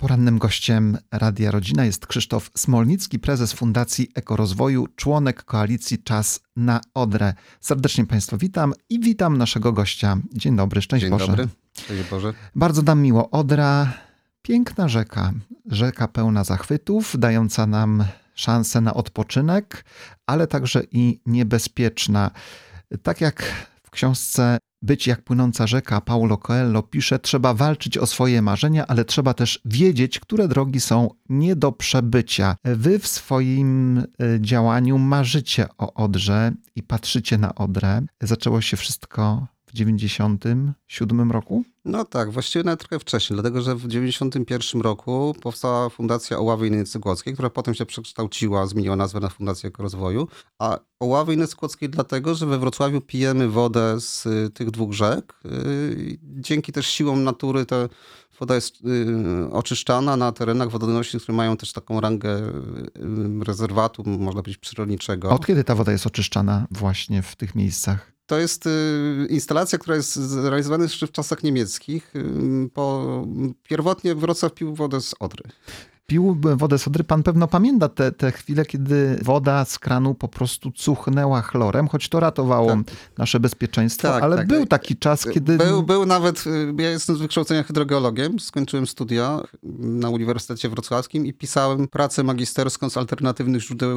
Porannym gościem Radia Rodzina jest Krzysztof Smolnicki, prezes Fundacji Ekorozwoju, członek koalicji Czas na Odrę. Serdecznie Państwa witam i witam naszego gościa. Dzień dobry, szczęść Boże. Dzień dobry, szczęść Boże. Bardzo nam miło. Odra, piękna rzeka. Rzeka pełna zachwytów, dająca nam szansę na odpoczynek, ale także i niebezpieczna. Tak jak w książce Być jak płynąca rzeka Paulo Coelho pisze, trzeba walczyć o swoje marzenia, ale trzeba też wiedzieć, które drogi są nie do przebycia. Wy w swoim działaniu marzycie o Odrze i patrzycie na Odrę. Zaczęło się wszystko w 1997 roku? No tak, właściwie nawet trochę wcześniej, dlatego że w 1991 roku powstała Fundacja Oławy Innicy Kłodzkiej, która potem się przekształciła, zmieniła nazwę na Fundację Ekorozwoju. A Oławy Innicy Kłodzkiej dlatego, że we Wrocławiu pijemy wodę z tych dwóch rzek. Dzięki też siłom natury ta woda jest oczyszczana na terenach wodonośnych, które mają też taką rangę rezerwatu, można powiedzieć przyrodniczego. Od kiedy ta woda jest oczyszczana właśnie w tych miejscach? To jest instalacja, która jest zrealizowana jeszcze w czasach niemieckich. Pierwotnie Wrocław pił wodę z Odry. Pił wodę z Odry. Pan pewno pamięta te chwile, kiedy woda z kranu po prostu cuchnęła chlorem, choć to ratowało nasze bezpieczeństwo, ale był taki czas, kiedy... Był nawet, ja jestem z wykształcenia hydrogeologiem, skończyłem studia na Uniwersytecie Wrocławskim i pisałem pracę magisterską z alternatywnych źródeł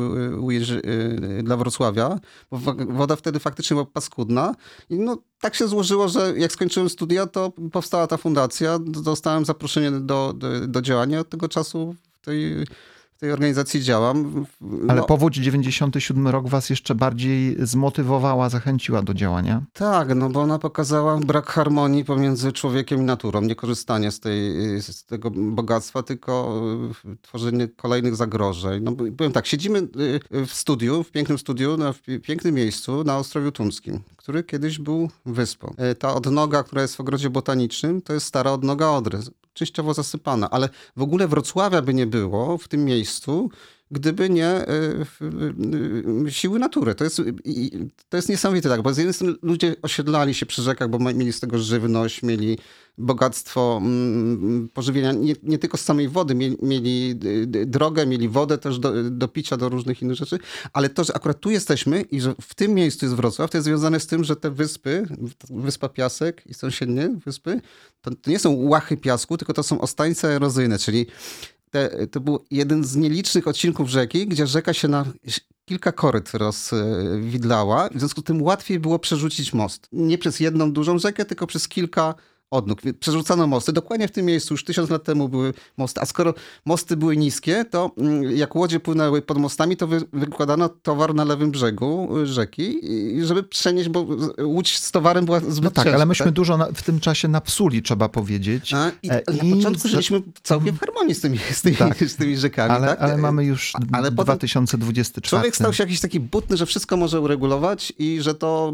dla Wrocławia, bo woda wtedy faktycznie była paskudna. I no, tak się złożyło, że jak skończyłem studia, to powstała ta fundacja, dostałem zaproszenie do działania. Od tego czasu w tej organizacji działam. Ale powódź 97 rok was jeszcze bardziej zmotywowała, zachęciła do działania? Tak, no bo ona pokazała brak harmonii pomiędzy człowiekiem i naturą. Nie korzystanie z tego bogactwa, tylko tworzenie kolejnych zagrożeń. No powiem tak, siedzimy w studiu, w pięknym studiu, w pięknym miejscu na Ostrowiu Tumskim, który kiedyś był wyspą. Ta odnoga, która jest w ogrodzie botanicznym, to jest stara odnoga Odry. Częściowo zasypana, ale w ogóle Wrocławia by nie było w tym miejscu, gdyby nie siły natury. To jest niesamowite, tak, bo z jednej strony ludzie osiedlali się przy rzekach, bo mieli z tego żywność, mieli bogactwo pożywienia, nie tylko z samej wody, mieli drogę, mieli wodę też do picia, do różnych innych rzeczy, ale to, że akurat tu jesteśmy i że w tym miejscu jest Wrocław, to jest związane z tym, że te wyspy, Wyspa Piasek i sąsiednie wyspy, to nie są łachy piasku, tylko to są ostańce erozyjne, czyli to był jeden z nielicznych odcinków rzeki, gdzie rzeka się na kilka koryt rozwidlała. W związku z tym łatwiej było przerzucić most. Nie przez jedną dużą rzekę, tylko przez kilka odnóg. Przerzucano mosty. Dokładnie w tym miejscu już 1000 lat temu były mosty. A skoro mosty były niskie, to jak łodzie płynęły pod mostami, to wykładano towar na lewym brzegu rzeki, żeby przenieść, bo łódź z towarem była zbyt ciężka. Ale myśmy dużo w tym czasie napsuli, trzeba powiedzieć. Na początku żyliśmy całkiem w harmonii z tymi rzekami. Ale mamy już 2024. Człowiek stał się jakiś taki butny, że wszystko może uregulować i że to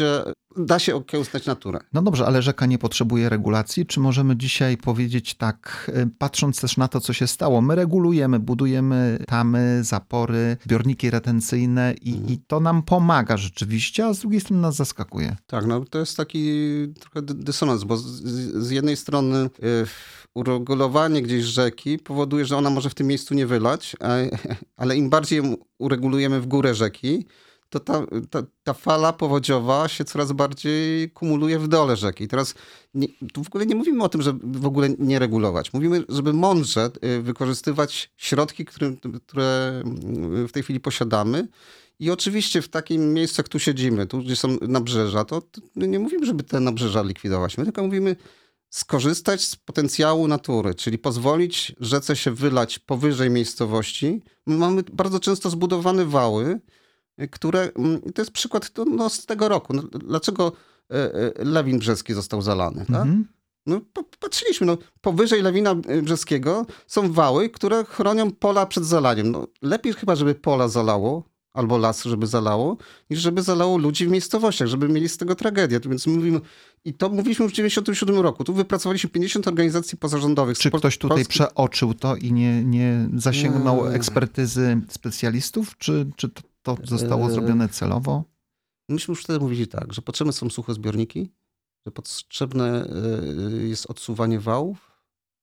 da się okiełznać naturę. No dobrze, ale rzeka nie potrzebuje regulacji. Czy możemy dzisiaj powiedzieć tak, patrząc też na to, co się stało, my regulujemy, budujemy tamy, zapory, zbiorniki retencyjne i to nam pomaga rzeczywiście, a z drugiej strony nas zaskakuje. Tak, no to jest taki trochę dysonans, bo z jednej strony uregulowanie gdzieś rzeki powoduje, że ona może w tym miejscu nie wylać, ale im bardziej ją uregulujemy w górę rzeki, to ta fala powodziowa się coraz bardziej kumuluje w dole rzeki. I teraz tu w ogóle nie mówimy o tym, żeby w ogóle nie regulować. Mówimy, żeby mądrze wykorzystywać środki, które w tej chwili posiadamy. I oczywiście w takim miejscu, jak tu siedzimy, tu gdzie są nabrzeża, to nie mówimy, żeby te nabrzeża likwidować. My tylko mówimy skorzystać z potencjału natury, czyli pozwolić rzece się wylać powyżej miejscowości. My mamy bardzo często zbudowane wały, które, to jest przykład z tego roku. Dlaczego Lewin Brzeski został zalany? Tak? No, patrzyliśmy, powyżej Lewina Brzeskiego są wały, które chronią pola przed zalaniem. No, lepiej chyba, żeby pola zalało, albo las, żeby zalało, niż żeby zalało ludzi w miejscowościach, żeby mieli z tego tragedię. Więc mówiliśmy w 1997 roku. Tu wypracowaliśmy 50 organizacji pozarządowych. Czy ktoś tutaj przeoczył to i nie zasięgnął ekspertyzy specjalistów? Czy to zostało zrobione celowo? Myśmy już wtedy mówili tak, że potrzebne są suche zbiorniki, że potrzebne jest odsuwanie wałów,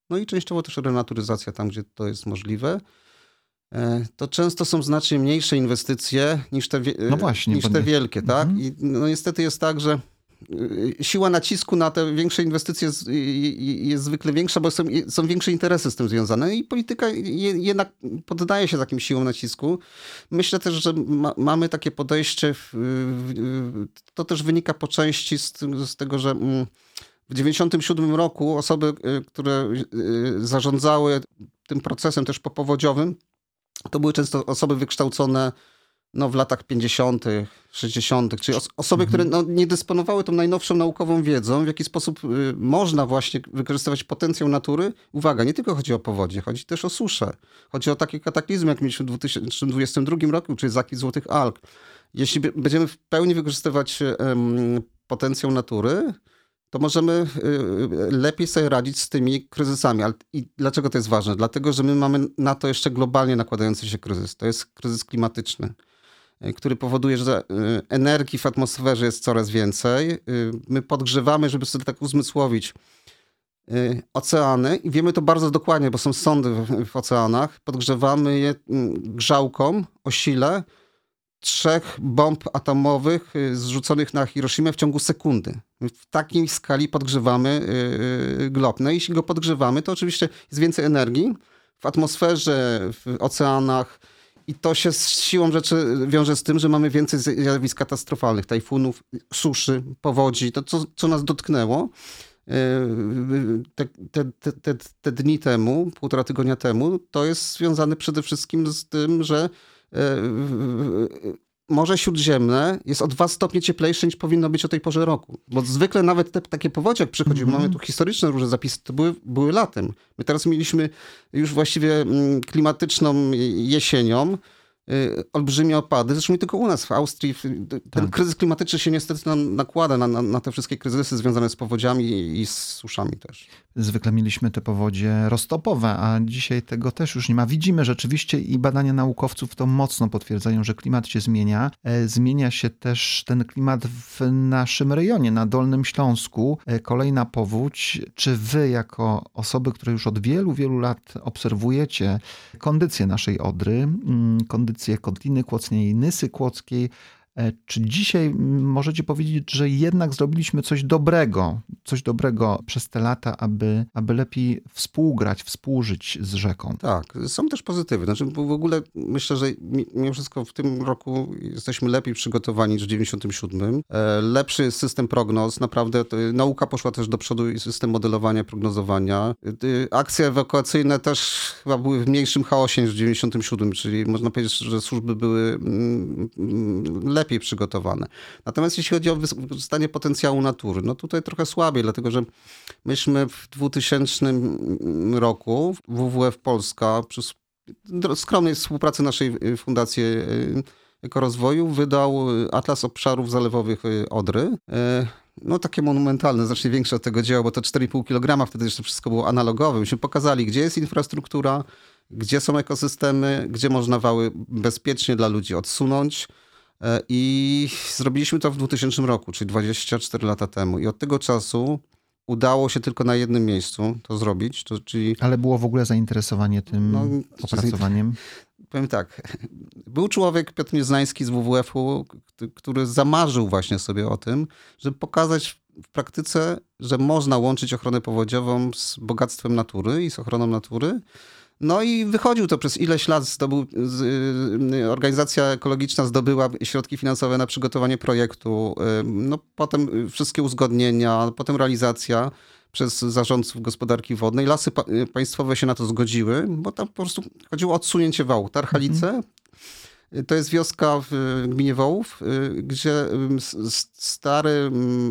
no i częściowo też renaturyzacja tam, gdzie to jest możliwe. To często są znacznie mniejsze inwestycje niż te, No właśnie, niż te wielkie, tak? I no niestety jest tak, że siła nacisku na te większe inwestycje jest zwykle większa, bo są większe interesy z tym związane i polityka jednak poddaje się takim siłom nacisku. Myślę też, że mamy takie podejście, to też wynika po części z tego, że w 1997 roku osoby, które zarządzały tym procesem też popowodziowym, to były często osoby wykształcone w latach 50., 60., czyli osoby, które nie dysponowały tą najnowszą naukową wiedzą, w jaki sposób można właśnie wykorzystywać potencjał natury. Uwaga, nie tylko chodzi o powodzie, chodzi też o suszę. Chodzi o takie kataklizmy, jak mieliśmy w 2022 roku, czyli zakis Złotych Alp. Jeśli będziemy w pełni wykorzystywać potencjał natury, to możemy lepiej sobie radzić z tymi kryzysami. I dlaczego to jest ważne? Dlatego, że my mamy na to jeszcze globalnie nakładający się kryzys. To jest kryzys klimatyczny, który powoduje, że energii w atmosferze jest coraz więcej. My podgrzewamy, żeby sobie tak uzmysłowić, oceany i wiemy to bardzo dokładnie, bo są sondy w oceanach. Podgrzewamy je grzałką o sile 3 bomb atomowych zrzuconych na Hiroshimę w ciągu sekundy. W takiej skali podgrzewamy glob. No i jeśli go podgrzewamy, to oczywiście jest więcej energii w atmosferze, w oceanach i to się z siłą rzeczy wiąże z tym, że mamy więcej zjawisk katastrofalnych, tajfunów, suszy, powodzi, to co nas dotknęło. Te dni temu, 1,5 tygodnia temu, to jest związane przede wszystkim z tym, że Morze Śródziemne jest o 2 stopnie cieplejsze niż powinno być o tej porze roku. Bo zwykle nawet te takie powodzie, jak przychodziły, mamy tu historyczne różne zapisy, to były latem. My teraz mieliśmy już właściwie klimatyczną jesienią, olbrzymie opady. Zresztą nie tylko u nas, w Austrii. Ten kryzys klimatyczny się niestety nam nakłada na te wszystkie kryzysy związane z powodziami i z suszami też. Zwykle mieliśmy te powodzie roztopowe, a dzisiaj tego też już nie ma. Widzimy rzeczywiście i badania naukowców to mocno potwierdzają, że klimat się zmienia. Zmienia się też ten klimat w naszym rejonie, na Dolnym Śląsku. Kolejna powódź. Czy wy jako osoby, które już od wielu, wielu lat obserwujecie kondycję naszej Odry, kondycję Kotliny Kłodzkiej, Nysy Kłodzkiej, czy dzisiaj możecie powiedzieć, że jednak zrobiliśmy coś dobrego przez te lata, aby lepiej współgrać, współżyć z rzeką? Tak, są też pozytywy. Znaczy w ogóle myślę, że mimo wszystko w tym roku jesteśmy lepiej przygotowani niż w 97. Lepszy system prognoz, naprawdę nauka poszła też do przodu i system modelowania, prognozowania. Akcje ewakuacyjne też chyba były w mniejszym chaosie niż w 97, czyli można powiedzieć, że służby były lepiej przygotowane. Natomiast jeśli chodzi o wykorzystanie potencjału natury, no tutaj trochę słabiej, dlatego że myśmy w 2000 roku WWF Polska przy skromnej współpracy naszej Fundacji Ekorozwoju wydał Atlas Obszarów Zalewowych Odry. No takie monumentalne, znacznie większe od tego dzieła, bo to 4,5 kg, wtedy jeszcze wszystko było analogowe. Myśmy pokazali, gdzie jest infrastruktura, gdzie są ekosystemy, gdzie można wały bezpiecznie dla ludzi odsunąć. I zrobiliśmy to w 2000 roku, czyli 24 lata temu. I od tego czasu udało się tylko na jednym miejscu to zrobić. Czyli... Ale było w ogóle zainteresowanie tym opracowaniem? Powiem tak, był człowiek, Piotr Nieznański z WWF-u, który zamarzył właśnie sobie o tym, żeby pokazać w praktyce, że można łączyć ochronę powodziową z bogactwem natury i z ochroną natury. No i wychodził to przez ileś lat, organizacja ekologiczna zdobyła środki finansowe na przygotowanie projektu, no potem wszystkie uzgodnienia, potem realizacja przez zarządców gospodarki wodnej. Lasy państwowe się na to zgodziły, bo tam po prostu chodziło o odsunięcie wału. Tarchalice to jest wioska w gminie Wołów, gdzie stary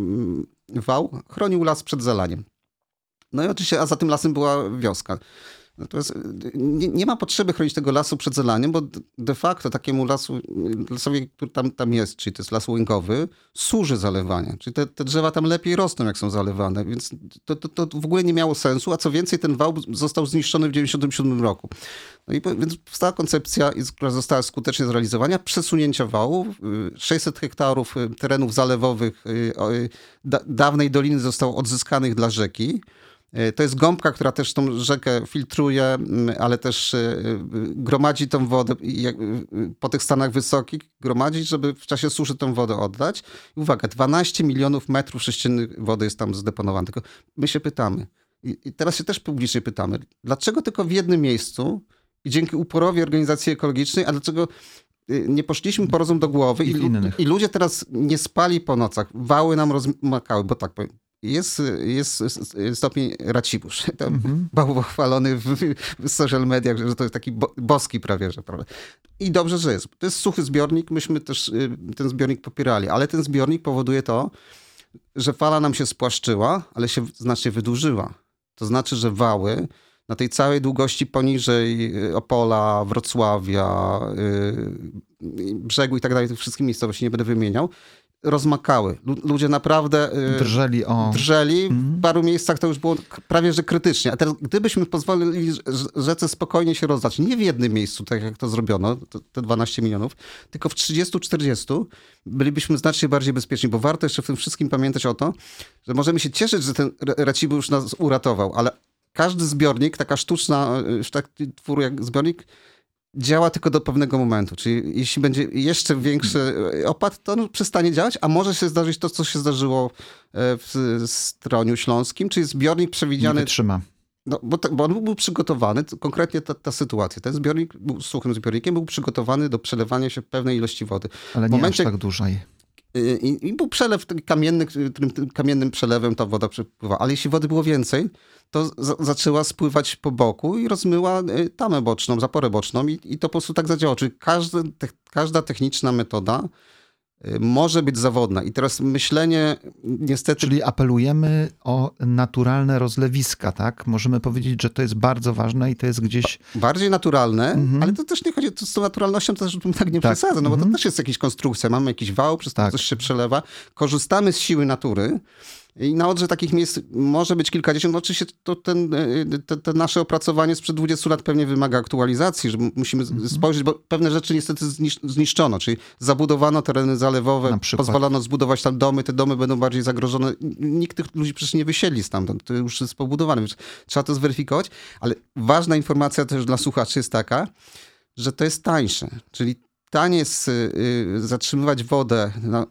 wał chronił las przed zalaniem. No i oczywiście, a za tym lasem była wioska. Natomiast nie ma potrzeby chronić tego lasu przed zalaniem, bo de facto takiemu lasowi, który tam jest, czyli to jest las łęgowy, służy zalewanie. Czyli te drzewa tam lepiej rosną, jak są zalewane, więc to w ogóle nie miało sensu, a co więcej ten wał został zniszczony w 1997 roku. No i więc powstała koncepcja, która została skutecznie zrealizowana, przesunięcia wału. 600 hektarów terenów zalewowych dawnej doliny zostało odzyskanych dla rzeki. To jest gąbka, która też tą rzekę filtruje, ale też gromadzi tą wodę po tych stanach wysokich, gromadzi, żeby w czasie suszy tą wodę oddać. I uwaga, 12 milionów metrów sześciennych wody jest tam zdeponowane. Tylko my się pytamy, i teraz się też publicznie pytamy, dlaczego tylko w jednym miejscu i dzięki uporowi organizacji ekologicznej, a dlaczego nie poszliśmy po rozum do głowy i ludzie teraz nie spali po nocach, wały nam rozmakały, bo tak powiem. Jest stopień Racibórz. Był chwalony w social mediach, że to jest taki boski prawie, że prawda. I dobrze, że jest. To jest suchy zbiornik, myśmy też ten zbiornik popierali, ale ten zbiornik powoduje to, że fala nam się spłaszczyła, ale się znacznie wydłużyła. To znaczy, że wały na tej całej długości poniżej Opola, Wrocławia, Brzegu i tak dalej, tych wszystkich miejscowości nie będę wymieniał, rozmakały. Ludzie naprawdę drżeli. W paru miejscach to już było prawie że krytycznie. A teraz gdybyśmy pozwolili rzece spokojnie się rozdać, nie w jednym miejscu, tak jak to zrobiono, te 12 milionów, tylko w 30-40 bylibyśmy znacznie bardziej bezpieczni, bo warto jeszcze w tym wszystkim pamiętać o to, że możemy się cieszyć, że ten Racibórz nas uratował, ale każdy zbiornik, taka sztuczna, taki twór jak zbiornik, działa tylko do pewnego momentu. Czyli jeśli będzie jeszcze większy opad, to on przestanie działać, a może się zdarzyć to, co się zdarzyło w Stroniu Śląskim, czyli zbiornik przewidziany... Nie wytrzyma. No, bo on był przygotowany, konkretnie ta sytuacja. Ten zbiornik był suchym zbiornikiem, był przygotowany do przelewania się pewnej ilości wody. Ale nie aż tak dużej. I był przelew kamienny, którym tym kamiennym przelewem ta woda przepływa. Ale jeśli wody było więcej, to zaczęła spływać po boku i rozmyła tamę boczną, zaporę boczną i to po prostu tak zadziałało. Czyli każda techniczna metoda może być zawodna. I teraz myślenie niestety... Czyli apelujemy o naturalne rozlewiska, tak? Możemy powiedzieć, że to jest bardzo ważne i to jest gdzieś... Bardziej naturalne, ale to też nie chodzi, to z tą naturalnością to też tak nie przesadzę, no bo to też jest jakaś konstrukcja. Mamy jakiś wał, przez to coś się przelewa. Korzystamy z siły natury. I na Odrze takich miejsc może być kilkadziesiąt. No oczywiście to te nasze opracowanie sprzed 20 lat pewnie wymaga aktualizacji, że musimy spojrzeć, bo pewne rzeczy niestety zniszczono, czyli zabudowano tereny zalewowe, pozwolono zbudować tam domy, te domy będą bardziej zagrożone. Nikt tych ludzi przecież nie wysiedli stamtąd, to już jest pobudowane, więc trzeba to zweryfikować, ale ważna informacja też dla słuchaczy jest taka, że to jest tańsze, czyli taniej jest zatrzymywać wodę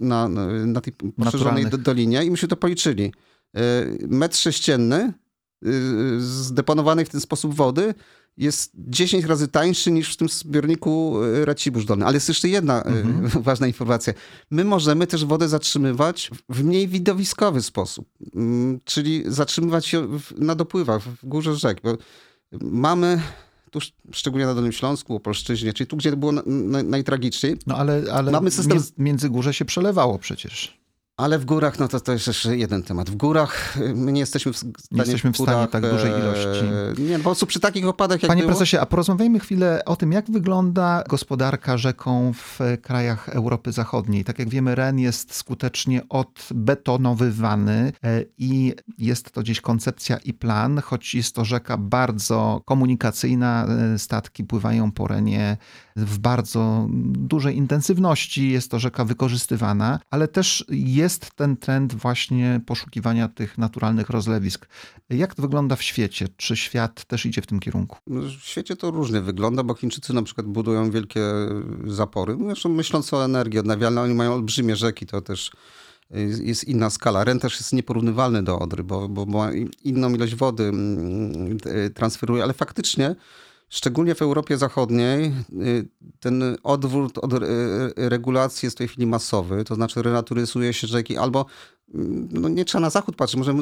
na tej poszerzonej dolinie i myśmy to policzyli. Metr sześcienny zdeponowanej w ten sposób wody jest 10 razy tańszy niż w tym zbiorniku Racibórz Dolny. Ale jest jeszcze jedna ważna informacja. My możemy też wodę zatrzymywać w mniej widowiskowy sposób. Czyli zatrzymywać się na dopływach, w górze rzek. Bo mamy... Tu szczególnie na Dolnym Śląsku, Opolszczyźnie, czyli tu, gdzie było najtragiczniej. No ale mamy system... Międzygórze się przelewało przecież. Ale w górach, no to jest jeszcze jeden temat. W górach my nie jesteśmy w stanie tak dużej ilości. Nie, po prostu przy takich opadach jak Panie było... prezesie, a porozmawiajmy chwilę o tym, jak wygląda gospodarka rzeką w krajach Europy Zachodniej. Tak jak wiemy, Ren jest skutecznie odbetonowywany i jest to gdzieś koncepcja i plan, choć jest to rzeka bardzo komunikacyjna, statki pływają po Renie w bardzo dużej intensywności, jest to rzeka wykorzystywana, ale też jest ten trend właśnie poszukiwania tych naturalnych rozlewisk. Jak to wygląda w świecie? Czy świat też idzie w tym kierunku? W świecie to różnie wygląda, bo Chińczycy na przykład budują wielkie zapory. Zresztą myśląc o energii odnawialnej, oni mają olbrzymie rzeki, to też jest inna skala. Ren też jest nieporównywalny do Odry, bo ma inną ilość wody transferuje, ale faktycznie szczególnie w Europie Zachodniej ten odwrót od regulacji jest w tej chwili masowy, to znaczy renaturyzuje się rzeki albo no nie trzeba na zachód patrzeć, może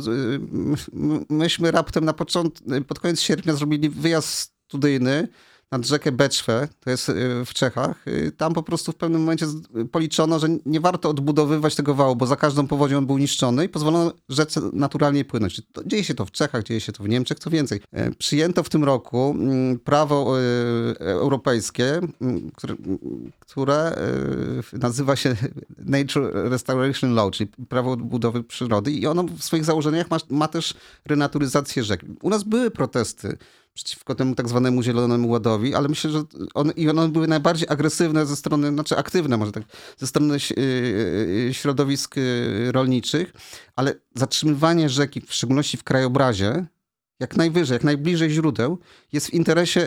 myśmy raptem pod koniec sierpnia zrobili wyjazd studyjny nad rzekę Beczwę, to jest w Czechach. Tam po prostu w pewnym momencie policzono, że nie warto odbudowywać tego wału, bo za każdą powodzią on był niszczony i pozwolono rzece naturalnie płynąć. Dzieje się to w Czechach, dzieje się to w Niemczech, co więcej. Przyjęto w tym roku prawo europejskie, które nazywa się Nature Restoration Law, czyli prawo odbudowy przyrody i ono w swoich założeniach ma też renaturyzację rzek. U nas były protesty przeciwko temu tak zwanemu Zielonemu Ładowi, ale myślę, że one były najbardziej agresywne ze strony, znaczy aktywne może tak, ze strony środowisk rolniczych, ale zatrzymywanie rzeki, w szczególności w krajobrazie, jak najwyżej, jak najbliżej źródeł, jest w interesie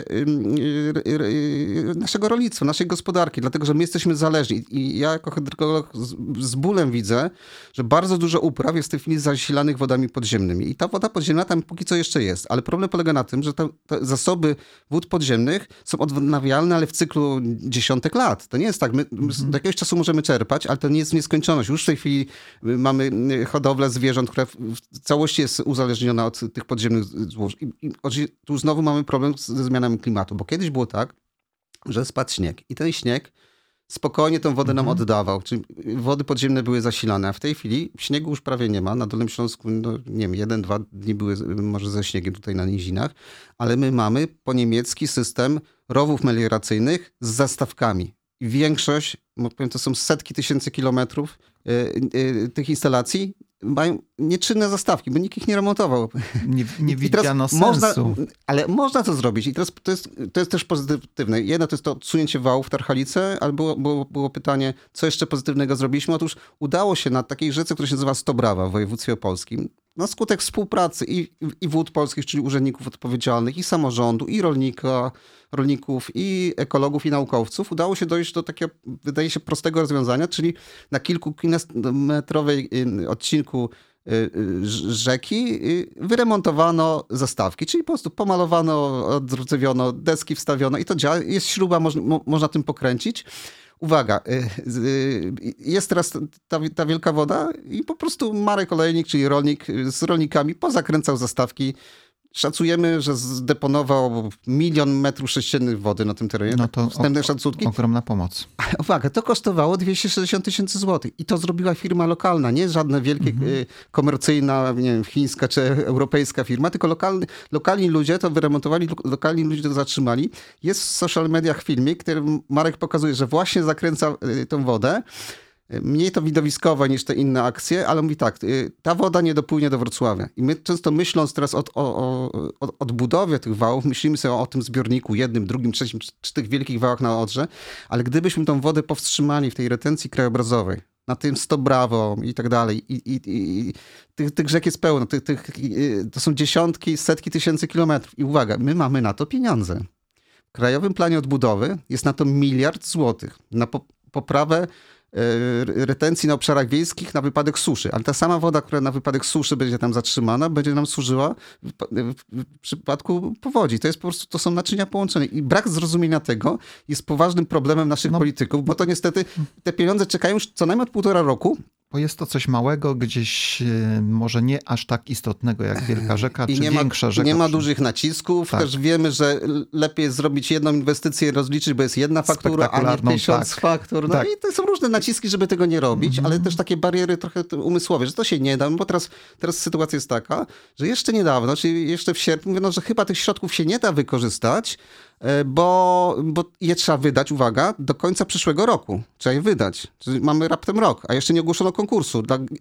naszego rolnictwa, naszej gospodarki, dlatego że my jesteśmy zależni. I ja jako hydrogeolog z bólem widzę, że bardzo dużo upraw jest w tej chwili zasilanych wodami podziemnymi. I ta woda podziemna tam póki co jeszcze jest. Ale problem polega na tym, że te zasoby wód podziemnych są odnawialne, ale w cyklu dziesiątek lat. To nie jest tak. My do jakiegoś czasu możemy czerpać, ale to nie jest nieskończoność. Już w tej chwili mamy hodowlę zwierząt, która w całości jest uzależniona od tych podziemnych złóż. I tu znowu mamy problem ze zmianami klimatu, bo kiedyś było tak, że spadł śnieg i ten śnieg spokojnie tą wodę nam oddawał, czyli wody podziemne były zasilane, a w tej chwili śniegu już prawie nie ma. Na Dolnym Śląsku, no, nie wiem, 1-2 dni były może ze śniegiem tutaj na nizinach, ale my mamy po niemiecki system rowów melioracyjnych z zastawkami. I większość, powiem, to są setki tysięcy kilometrów tych instalacji, mają nieczynne zastawki, bo nikt ich nie remontował. Nie widziano sensu. Ale można to zrobić i teraz to jest też pozytywne. Jedno to jest to odsunięcie wałów w Tarchalice, ale było pytanie, co jeszcze pozytywnego zrobiliśmy. Otóż udało się na takiej rzece, która się nazywa Stobrawa w województwie opolskim, na skutek współpracy i wód polskich, czyli urzędników odpowiedzialnych, i samorządu, i rolników, i ekologów, i naukowców, udało się dojść do takiego, wydaje się, prostego rozwiązania, czyli na kilkukilometrowej odcinku rzeki wyremontowano zastawki, czyli po prostu pomalowano, odrdzewiono, deski wstawiono i to działa. Jest śruba, można tym pokręcić. Uwaga, jest teraz ta wielka woda i po prostu Marek Olejnik, czyli rolnik, z rolnikami pozakręcał zastawki. Szacujemy, że zdeponował 1 000 000 metrów sześciennych wody na tym terenie. No to wstępne szacunki. Ogromna pomoc. Uwaga, to kosztowało 260 tysięcy złotych. I to zrobiła firma lokalna, nie żadna wielkie komercyjna, nie wiem, chińska czy europejska firma, tylko lokalni ludzie to wyremontowali, lokalni ludzie to zatrzymali. Jest w social mediach filmik, który Marek pokazuje, że właśnie zakręca tą wodę. Mniej to widowiskowe niż te inne akcje, ale mówi tak, ta woda nie dopłynie do Wrocławia. I my często myśląc teraz o odbudowie tych wałów, myślimy sobie o tym zbiorniku, jednym, drugim, trzecim, czy tych wielkich wałach na Odrze, ale gdybyśmy tą wodę powstrzymali w tej retencji krajobrazowej, na tym Stobrawą i tak dalej, i tych rzek jest pełno, to są dziesiątki, setki tysięcy kilometrów. I uwaga, my mamy na to pieniądze. W Krajowym Planie Odbudowy jest na to 1 miliard złotych, na poprawę retencji na obszarach wiejskich na wypadek suszy. Ale ta sama woda, która na wypadek suszy będzie tam zatrzymana, będzie nam służyła w przypadku powodzi. To jest po prostu, to są naczynia połączone. I brak zrozumienia tego jest poważnym problemem naszych polityków, bo to niestety te pieniądze czekają już co najmniej od 1,5 roku. Bo jest to coś małego, gdzieś może nie aż tak istotnego jak Wielka Rzeka, czy większa rzeka. Nie ma dużych nacisków. Tak. Też wiemy, że lepiej jest zrobić jedną inwestycję i rozliczyć, bo jest jedna faktura, a nie 1000 faktur. No tak. I to są różne naciski, żeby tego nie robić, ale też takie bariery trochę umysłowe, że to się nie da, bo teraz sytuacja jest taka, że jeszcze niedawno, czyli jeszcze w sierpniu, mówiono, że chyba tych środków się nie da wykorzystać, bo je trzeba wydać, uwaga, do końca przyszłego roku. Trzeba je wydać. Czyli mamy raptem rok, a jeszcze nie ogłoszono konkursu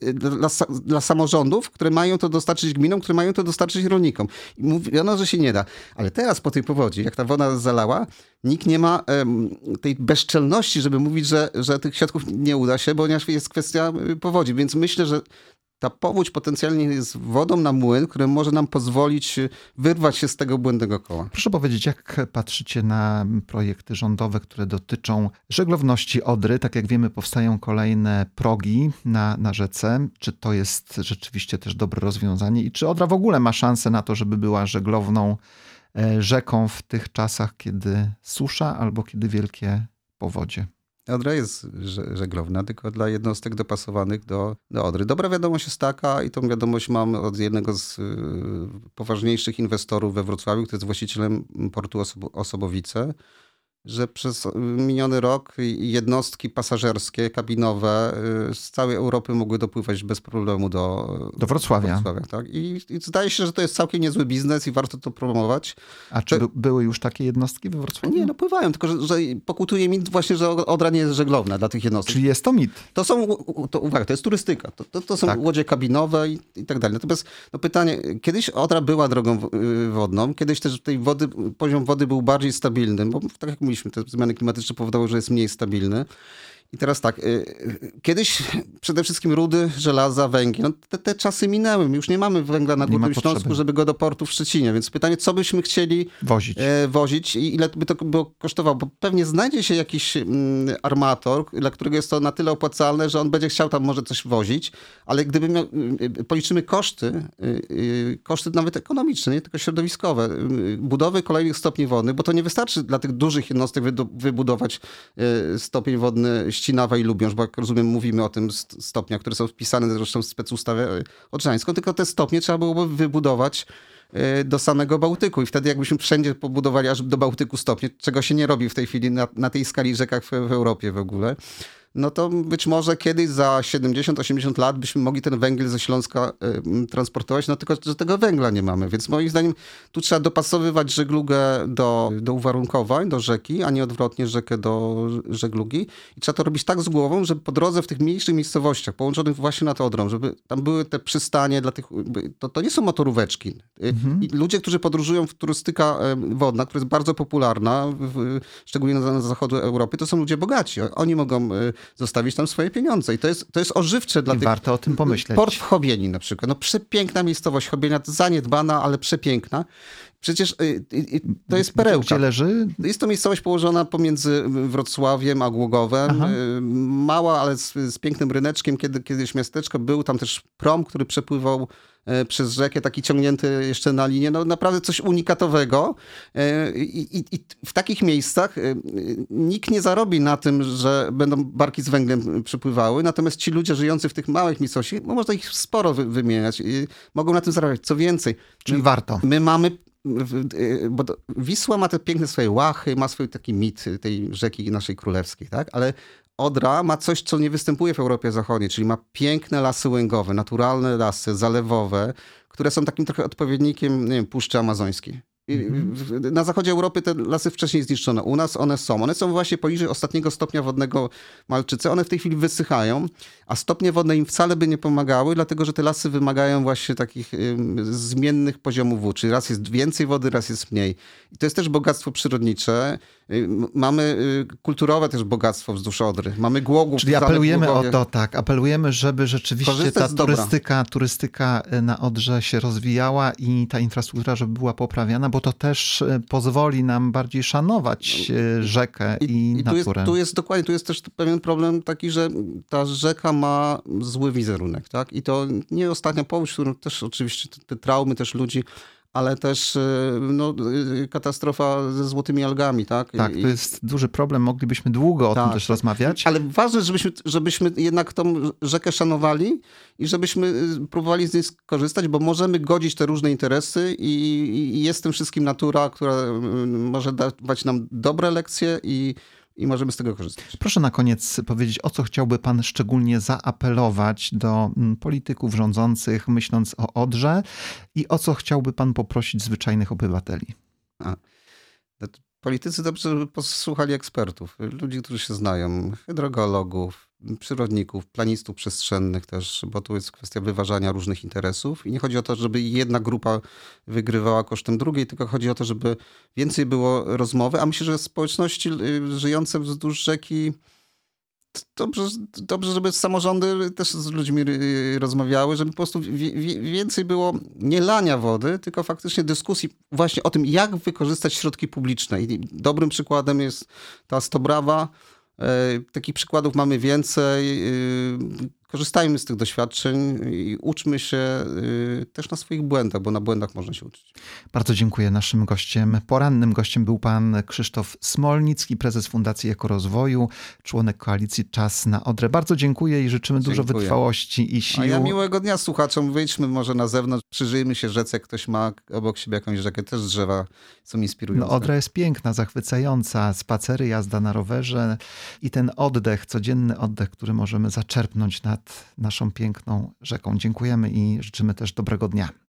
dla samorządów, które mają to dostarczyć gminom, które mają to dostarczyć rolnikom. I mówiono, że się nie da. Ale teraz po tej powodzi, jak ta woda zalała, nikt nie ma tej bezczelności, żeby mówić, że tych środków nie uda się, ponieważ jest kwestia powodzi. Więc myślę, że ta powódź potencjalnie jest wodą na młyn, który może nam pozwolić wyrwać się z tego błędnego koła. Proszę powiedzieć, jak patrzycie na projekty rządowe, które dotyczą żeglowności Odry? Tak jak wiemy, powstają kolejne progi na rzece. Czy to jest rzeczywiście też dobre rozwiązanie? I czy Odra w ogóle ma szansę na to, żeby była żeglowną rzeką w tych czasach, kiedy susza albo kiedy wielkie powodzie? Odra jest żeglowna, tylko dla jednostek dopasowanych do Odry. Dobra wiadomość jest taka, i tą wiadomość mam od jednego z poważniejszych inwestorów we Wrocławiu, który jest właścicielem portu Osobowice, że przez miniony rok jednostki pasażerskie, kabinowe z całej Europy mogły dopływać bez problemu do Wrocławia. Tak? I zdaje się, że to jest całkiem niezły biznes i warto to promować. A czy były już takie jednostki we Wrocławiu? Nie, no pływają, tylko że pokutuje mit właśnie, że Odra nie jest żeglowna dla tych jednostek. Czyli jest to mit. Uwaga, to jest turystyka. To są łodzie kabinowe i tak dalej. Natomiast pytanie, kiedyś Odra była drogą wodną, kiedyś też tej poziom wody był bardziej stabilny, bo tak jak mówiliśmy, te zmiany klimatyczne powodowały, że jest mniej stabilny. I teraz tak, kiedyś przede wszystkim rudy, żelaza, węgiel. No te czasy minęły. My już nie mamy węgla na Górnym Śląsku, żeby go do portu w Szczecinie. Więc pytanie, co byśmy chcieli wozić i ile by to było kosztowało? Bo pewnie znajdzie się jakiś armator, dla którego jest to na tyle opłacalne, że on będzie chciał tam może coś wozić, ale gdyby policzymy koszty nawet ekonomiczne, nie tylko środowiskowe, budowy kolejnych stopni wodnych, bo to nie wystarczy dla tych dużych jednostek wybudować stopień wodny Ścinawa i Lubiąż, bo jak rozumiem mówimy o tym stopniach, które są wpisane zresztą w specustawę odrzańską, tylko te stopnie trzeba byłoby wybudować do samego Bałtyku i wtedy jakbyśmy wszędzie pobudowali aż do Bałtyku stopnie, czego się nie robi w tej chwili na tej skali rzekach w Europie w ogóle, no to być może kiedyś za 70-80 lat byśmy mogli ten węgiel ze Śląska transportować, no tylko, że tego węgla nie mamy. Więc moim zdaniem tu trzeba dopasowywać żeglugę do uwarunkowań, do rzeki, a nie odwrotnie rzekę do żeglugi. I trzeba to robić tak z głową, żeby po drodze w tych mniejszych miejscowościach, połączonych właśnie nad Odrą, żeby tam były te przystanie dla tych... To nie są motoróweczki. I ludzie, którzy podróżują w turystyka wodna, która jest bardzo popularna, szczególnie na zachodu Europy, to są ludzie bogaci. Oni mogą zostawić tam swoje pieniądze. I to jest ożywcze dla tych... Warto o tym pomyśleć. Port w Chobieni na przykład. No przepiękna miejscowość. Chobienia zaniedbana, ale przepiękna. Przecież to jest perełka. Gdzie leży? Jest to miejscowość położona pomiędzy Wrocławiem a Głogowem. Mała, ale z pięknym ryneczkiem. Kiedyś miasteczko. Był tam też prom, który przepływał przez rzekę, taki ciągnięty jeszcze na linię. No naprawdę coś unikatowego. I w takich miejscach nikt nie zarobi na tym, że będą barki z węglem przypływały. Natomiast ci ludzie żyjący w tych małych miejscowościach, no można ich sporo wymieniać. Mogą na tym zarabiać. Co więcej. Czyli warto. My mamy... Bo Wisła ma te piękne swoje łachy, ma swój taki mit tej rzeki naszej królewskiej, tak? Ale Odra ma coś, co nie występuje w Europie Zachodniej, czyli ma piękne lasy łęgowe, naturalne lasy zalewowe, które są takim trochę odpowiednikiem, nie wiem, Puszczy Amazońskiej. Na zachodzie Europy te lasy wcześniej zniszczono. U nas one są. One są właśnie poniżej ostatniego stopnia wodnego Malczyce. One w tej chwili wysychają, a stopnie wodne im wcale by nie pomagały, dlatego że te lasy wymagają właśnie takich zmiennych poziomów wód. Czyli raz jest więcej wody, raz jest mniej. I to jest też bogactwo przyrodnicze. Mamy kulturowe też bogactwo wzdłuż Odry. Mamy Głogów. Czyli apelujemy o to, tak. Apelujemy, żeby rzeczywiście ta turystyka na Odrze się rozwijała i ta infrastruktura, żeby była poprawiana, bo to też pozwoli nam bardziej szanować rzekę i naturę. Tu jest też pewien problem taki, że ta rzeka ma zły wizerunek, tak? I to nie ostatnia powódź, którą też oczywiście te traumy też ludzi, ale też katastrofa ze złotymi algami, tak? Tak, to jest duży problem. Moglibyśmy długo o tym też rozmawiać. Ale ważne, żebyśmy jednak tą rzekę szanowali i żebyśmy próbowali z niej skorzystać, bo możemy godzić te różne interesy i jest tym wszystkim natura, która może dawać nam dobre lekcje i możemy z tego korzystać. Proszę na koniec powiedzieć, o co chciałby pan szczególnie zaapelować do polityków rządzących, myśląc o Odrze i o co chciałby pan poprosić zwyczajnych obywateli? Politycy dobrze, żeby posłuchali ekspertów, ludzi, którzy się znają, hydrogeologów, przyrodników, planistów przestrzennych też, bo tu jest kwestia wyważania różnych interesów i nie chodzi o to, żeby jedna grupa wygrywała kosztem drugiej, tylko chodzi o to, żeby więcej było rozmowy, a myślę, że społeczności żyjące wzdłuż rzeki dobrze, żeby samorządy też z ludźmi rozmawiały, żeby po prostu więcej było nie lania wody, tylko faktycznie dyskusji właśnie o tym, jak wykorzystać środki publiczne. I dobrym przykładem jest ta Stobrawa. Takich przykładów mamy więcej. Korzystajmy z tych doświadczeń i uczmy się też na swoich błędach, bo na błędach można się uczyć. Bardzo dziękuję. Naszym gościem, porannym gościem był pan Krzysztof Smolnicki, prezes Fundacji Ekorozwoju, członek koalicji Czas na Odrę. Bardzo dziękuję i życzymy dużo wytrwałości i sił. A ja miłego dnia słuchaczom. Wyjdźmy może na zewnątrz, przyjrzyjmy się rzece. Ktoś ma obok siebie jakąś rzekę. Też drzewa są inspirujące. No, Odra jest piękna, zachwycająca. Spacery, jazda na rowerze i ten oddech, codzienny oddech, który możemy zaczerpnąć nad naszą piękną rzeką. Dziękujemy i życzymy też dobrego dnia.